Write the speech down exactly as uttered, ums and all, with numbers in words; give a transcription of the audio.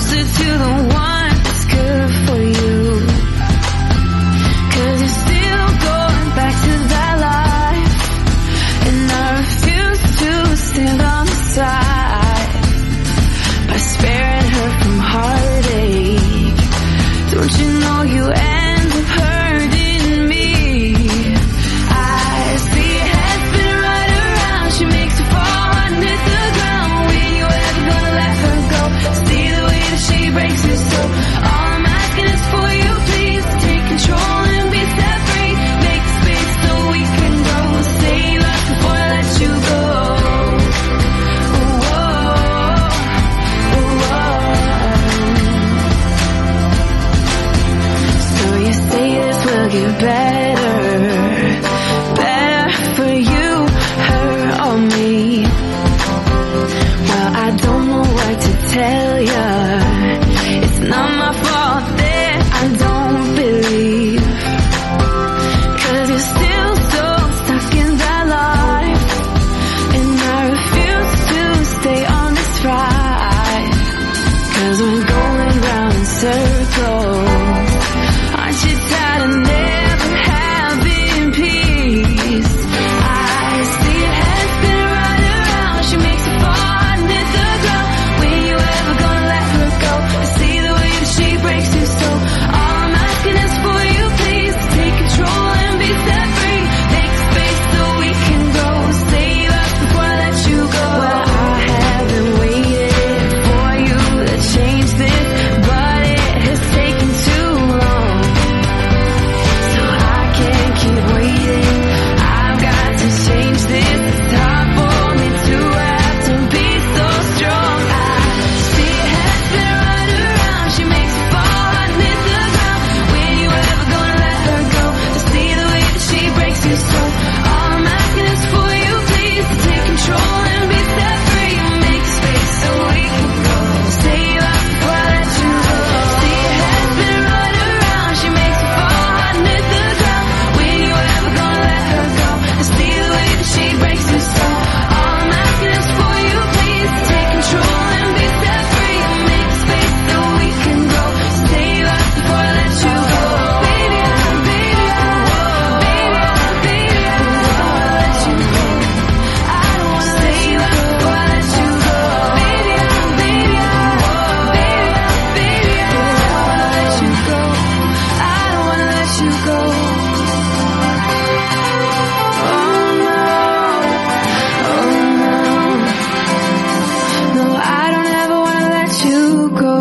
closer to the one that's good for you. 'Cause you're still going back to that life, and I refuse to stand on the side by sparing her from heartache. Don't you know you end up hurting me? I see her head spin right around. She makes you fall and hit the ground. When you ever gonna let her go? See the way that she breaks your soul. All I'm asking is for you, please take control and be set free. Make space so we can grow. Save us before I let you go. Ooh, oh, ooh, oh. So you say this will get better, better for you, her or me. Well, I don't know what to tell ya. It's not my fault that I don't believe. 'Cause you're still so stuck in that life, and I refuse to stay on this ride. 'Cause we're going round in circles. Aren't you tired of never having peace? I see your head spin right around. She makes you fall and hit the ground. When you ever gonna let her go? I see the way that she breaks your soul. All I'm asking is for you, please take control and be set free. Make space so we can grow. Save us before I let you go. Well, I haven't waited for you to change this, but it has taken too long. So I can't keep waiting. I've got to change this. It's hard for me to have to be so strong. I see your head spin right around. She makes you fall and hit the ground. When you ever gonna let her go? To see the way that she breaks your soul. All I'm asking is for you, please take control and be set free. Make space so we can go. Save us before I let you go. See your head spin right around. She makes you fall and hit the ground. When you ever gonna let her go? To see the way that she breaks your soul. All I'm asking is for you, please take control and be set free. Make space so we can go. Save us before I let you go. Baby, I'm, baby, I'm, baby, I'm, baby, I'm, before I let you go. I don't wanna save us before I let you go. Baby, I'm, baby, I'm, baby, I'm, baby, I'm, before I let you go. I don't wanna let you go. Oh no, oh no, no, I don't ever wanna let you go.